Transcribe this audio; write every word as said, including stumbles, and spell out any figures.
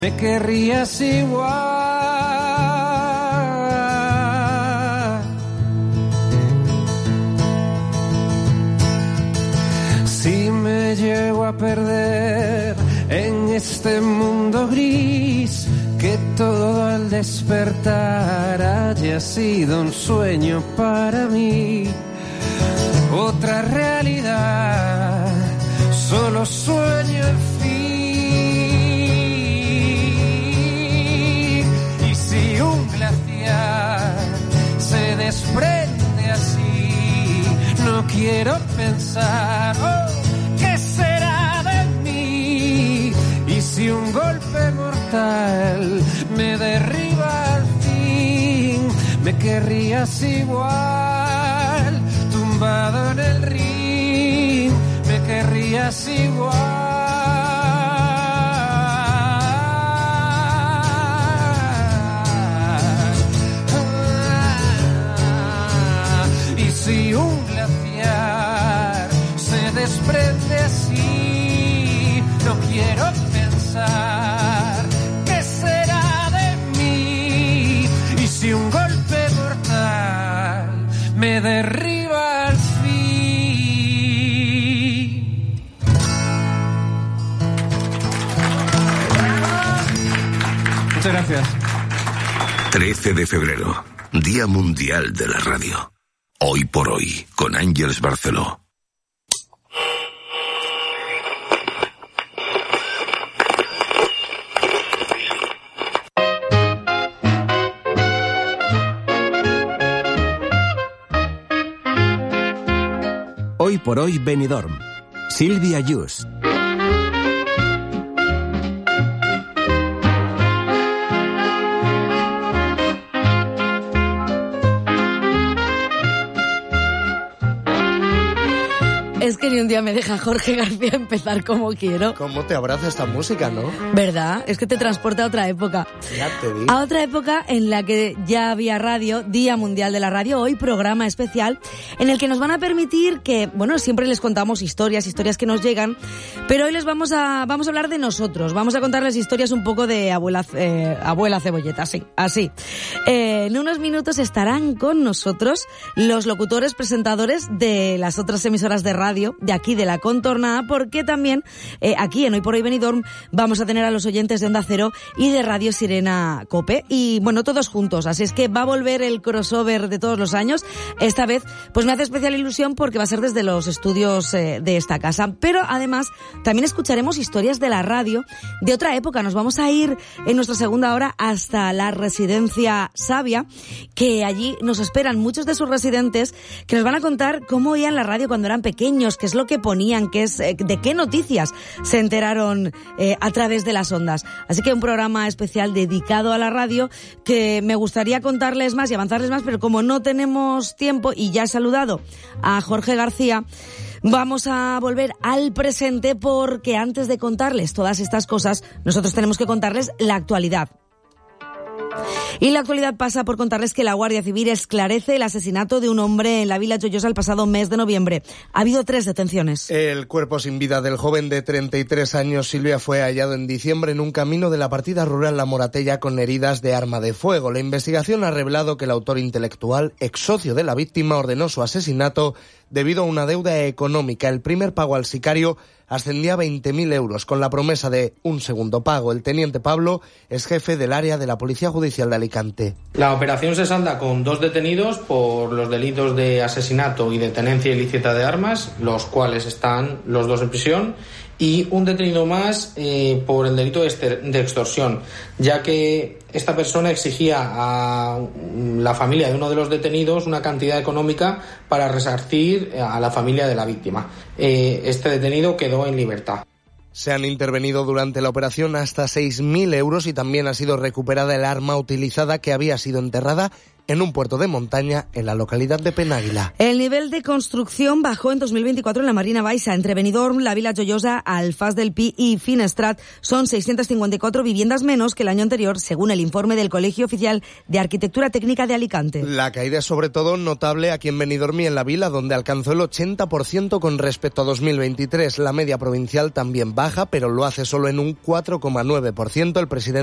Me querrías igual. Si me llego a perder en este mundo gris, que todo al despertar haya sido un sueño para mí, otra realidad, solo sueño en fin. Y si un glaciar se desprende así, no quiero pensar, oh, ¿qué será de mí? Y si un golpe mortal me derriba al fin, me querrías igual, tumbado en el ring, me querrías igual. Y si un glaciar se desprende así, no quiero pensar qué será de mí. Y si un golpe mortal me derriba al fin. Muchas gracias. trece de febrero, Día Mundial de la Radio. Hoy por hoy, con Ángeles Barceló. Hoy por hoy Benidorm. Silvia Yus. Es que ni un día me deja Jorge García empezar como quiero. ¿Cómo te abraza esta música, no? ¿Verdad? Es que te transporta a otra época. Ya te vi. A otra época en la que ya había radio, Día Mundial de la Radio, hoy programa especial en el que nos van a permitir que, bueno, siempre les contamos historias, historias que nos llegan, pero hoy les vamos a vamos a hablar de nosotros, vamos a contarles historias un poco de abuela, eh, abuela cebolleta, así, así. Eh, en unos minutos estarán con nosotros los locutores, presentadores de las otras emisoras de radio de aquí de la Contornada, porque también eh, aquí en Hoy por Hoy Benidorm vamos a tener a los oyentes de Onda Cero y de Radio Sirena Cope, y bueno, todos juntos, así es que va a volver el crossover de todos los años. Esta vez pues me hace especial ilusión porque va a ser desde los estudios eh, de esta casa, pero además también escucharemos historias de la radio de otra época. Nos vamos a ir en nuestra segunda hora hasta la Residencia Savia, que allí nos esperan muchos de sus residentes que nos van a contar cómo oían la radio cuando eran pequeños, qué es lo que ponían, qué es, de qué noticias se enteraron eh, a través de las ondas. Así que un programa especial dedicado a la radio que me gustaría contarles más y avanzarles más, pero como no tenemos tiempo y ya he saludado a Jorge García, vamos a volver al presente porque antes de contarles todas estas cosas, nosotros tenemos que contarles la actualidad. Y la actualidad pasa por contarles que la Guardia Civil esclarece el asesinato de un hombre en la Vila Joyosa el pasado mes de noviembre. Ha habido tres detenciones. El cuerpo sin vida del joven de treinta y tres años, Silvia, fue hallado en diciembre en un camino de la partida rural La Moratella con heridas de arma de fuego. La investigación ha revelado que el autor intelectual, ex socio de la víctima, ordenó su asesinato debido a una deuda económica. El primer pago al sicario ascendía a veinte mil euros, con la promesa de un segundo pago. El teniente Pablo es jefe del área de la Policía Judicial de Alicante. La operación se salda con dos detenidos por los delitos de asesinato y de tenencia ilícita de armas, los cuales están los dos en prisión, y un detenido más eh, por el delito de extorsión, ya que esta persona exigía a la familia de uno de los detenidos una cantidad económica para resarcir a la familia de la víctima. Eh, este detenido quedó en libertad. Se han intervenido durante la operación hasta seis mil euros y también ha sido recuperada el arma utilizada que había sido enterrada en un puerto de montaña en la localidad de Penàguila. El nivel de construcción bajó en dos mil veinticuatro en la Marina Baixa. Entre Benidorm, la Vila Joiosa, Alfàs del Pi y Finestrat son seiscientas cincuenta y cuatro viviendas menos que el año anterior, según el informe del Colegio Oficial de Arquitectura Técnica de Alicante. La caída es sobre todo notable aquí en Benidorm y en la Vila, donde alcanzó el ochenta por ciento con respecto a dos mil veintitrés. La media provincial también baja, pero lo hace solo en un cuatro coma nueve por ciento. El presidente